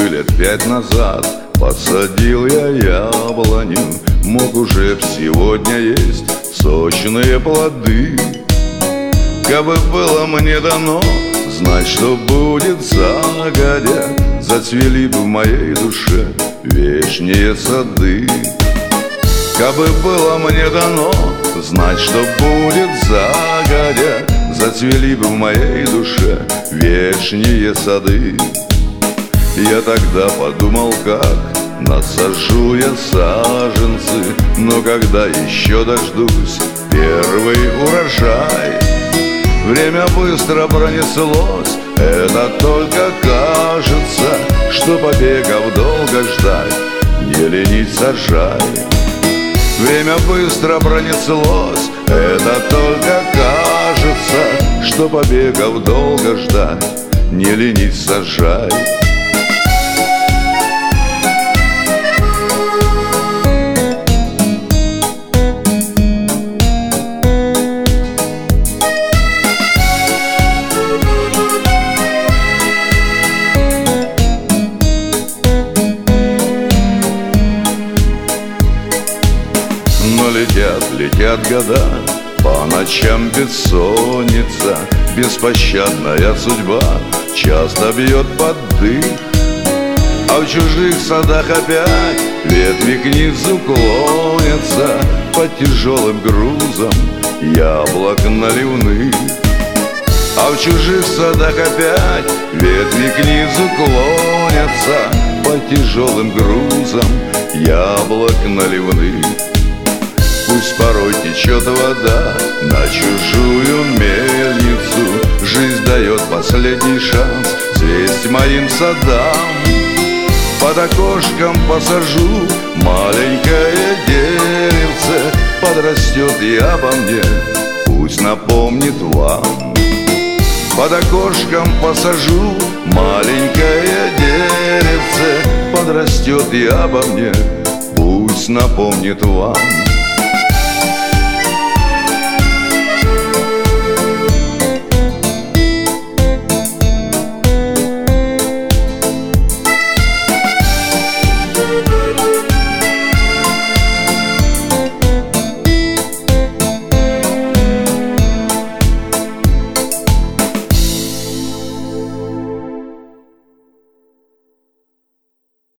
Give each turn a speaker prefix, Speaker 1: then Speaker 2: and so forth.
Speaker 1: еще лет 5 назад посадил я яблоню, мог уже б сегодня есть сочные плоды. Кабы было мне дано знать, что будет загодя, зацвели бы в моей душе вешние сады. Кабы было мне дано знать, что будет загодя, зацвели бы в моей душе вешние сады. Я тогда подумал, как насажу я саженцы, но когда еще дождусь первый урожай? Время быстро пронеслось, это только кажется, что побегов долго ждать, не ленись сажай. Время быстро пронеслось, это только кажется, что побегов долго ждать, не ленись сажай. Но летят года, по ночам бессонница, беспощадная судьба часто бьет под дых. А в чужих садах опять ветви к низу клонятся под тяжелым грузом яблок наливных. А в чужих садах опять ветви к низу клонятся под тяжелым грузом яблок наливных. Пусть порой течет вода на чужую мельницу, жизнь дает последний шанс слезть моим садам. Под окошком посажу маленькое деревце, подрастет и обо мне пусть напомнит вам. Под окошком посажу маленькое деревце, подрастет и обо мне пусть напомнит вам.